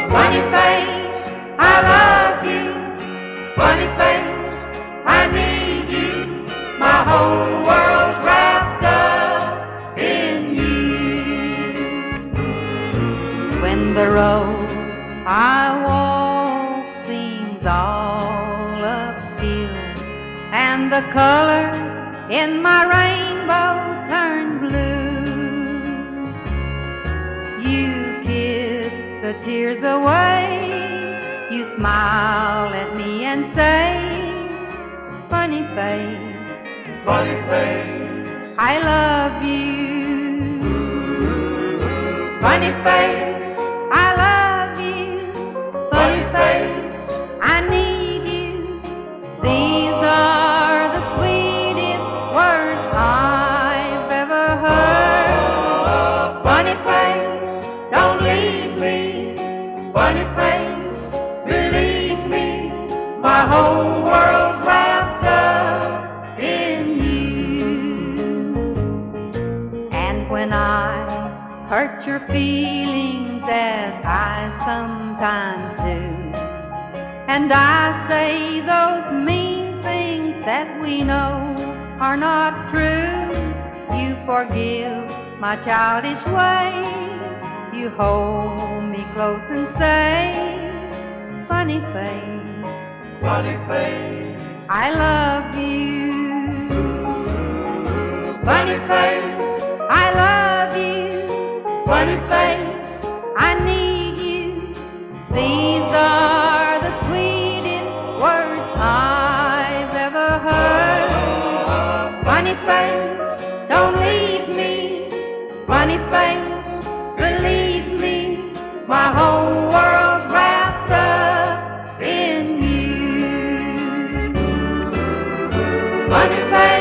Funny face, I love you. Funny face, I need you. My whole world's wrapped up in you. When the road I walk seems all uphill, and the colors in my rainbow turn blue, you kiss the tears away. You smile at me and say, funny face, funny face, I love you. Funny face, I love you. Funny face, I need you. These are the sweetest words I've ever heard. Funny face, don't leave me. Funny face, believe me. My whole world's wrapped up in you. And when I hurt your feelings, as I sometimes do, and I say those mean things that we know are not true, you forgive my childish way. You hold me close and say, funny face, funny face, I love you. Funny face, I love you. Funny face, I need you. These are the sweetest words I've ever heard. Funny face, don't leave me. Funny face, believe me. My whole world's wrapped up in you. Funny face.